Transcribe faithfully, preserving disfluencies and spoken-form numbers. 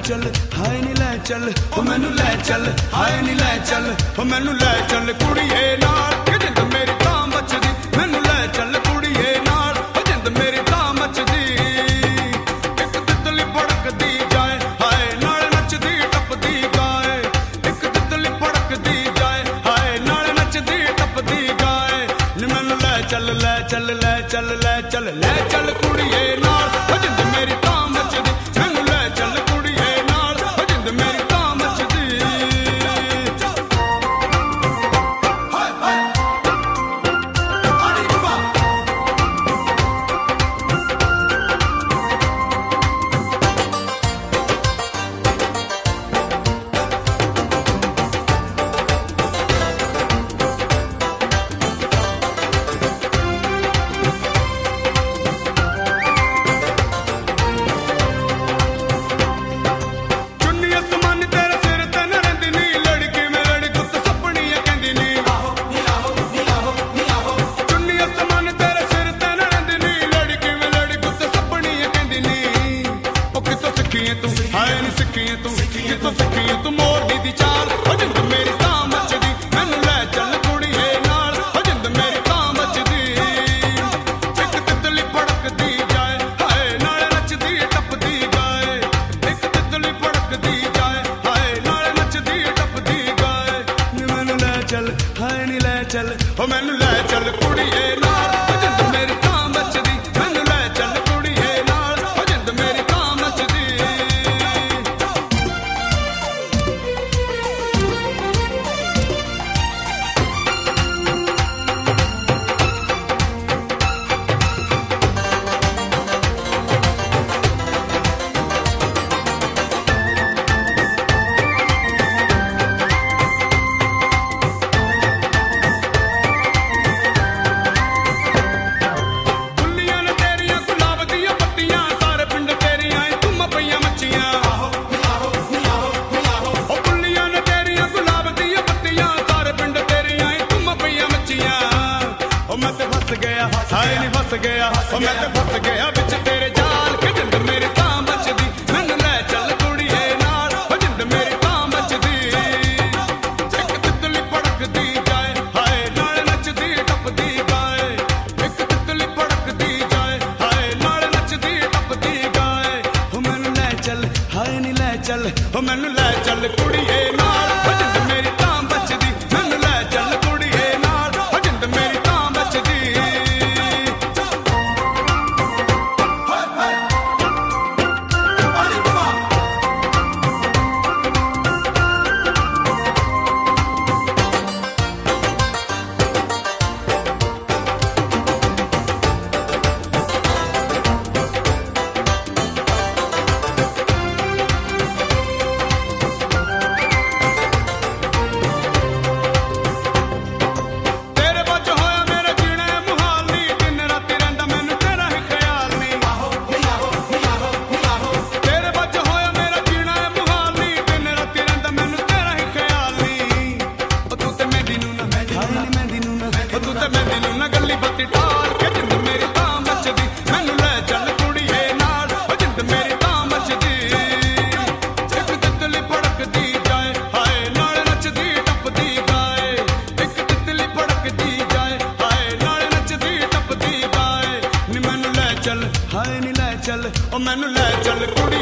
चल हाय नी लै चल ओ मैनू लै चल हाय नी लै चल ओ मैनू लै चल कुड़िए नाल कि जिंद मेरी तां बचदी मैनू लै चल कुड़िए नाल ओ जिंद मेरी तां मचदी एक तितली भड़कदी जाए हाय नाल नचदी टपदी गाए एक तितली भड़कदी जाए हाय नाल नचदी टपदी गाए नी मैनू लै चल लै चल लै चल लै चल लै चल कुड़िए नाल ओ जिंद मेरी तां मचदी मैनू लै चल कुड़िए नाल ओ जिंद मेरी तां मचदी हाय हाय आड़ी बा हाय नी सिक्खिए तू कितों सिक्खिए तू मोरनी दी चाल ओ जिंद मेरी तां मचदी मैनू लै चल कुड़िए नाल ओ जिंद मेरी तां मचदी एक तितली भड़कदी जाए हाय नाल नचदी टपदी गाए एक तितली भड़कदी जाए हाय नाल नचदी टपदी गाए नी मैनू लै चल हाय नी लै चल ओ मैनू लै चल कुड़िए नाल ओ जिंद मेरी तां मचदी मैनू लै चल कुड़िए नाल ओ जिंद मेरी तां मचदी हाय नी फस गया ओ मैं ते फस गया बिच तेरे जाल के जिंद मेरी तां बचदी मैनू लै चल कुड़िए नाल ओ जिंद मेरी तां बचदी एक तितली भड़कदी जाए हाय नाल नचदी टपदी गाए एक तितली भड़कदी जाए हाय नाल नचदी टपदी गाए ओ मैनू लै चल हाय नी लै चल ओ मैनू लै चल कुड़िए नाल ओ जिंद मेरी तां बचदी मैनू लै चल कुड़िए नाल ओ जिंद मेरी तां बचदी हाय नी लै चल ओ मैनू लै चल कुड़ी